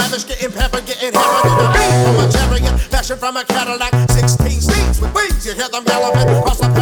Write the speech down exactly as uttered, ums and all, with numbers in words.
lavish, getting peppered, getting hammered in the beat from a chariot, fashioned from a Cadillac, sixteen seats with wings. You hear them yelling across the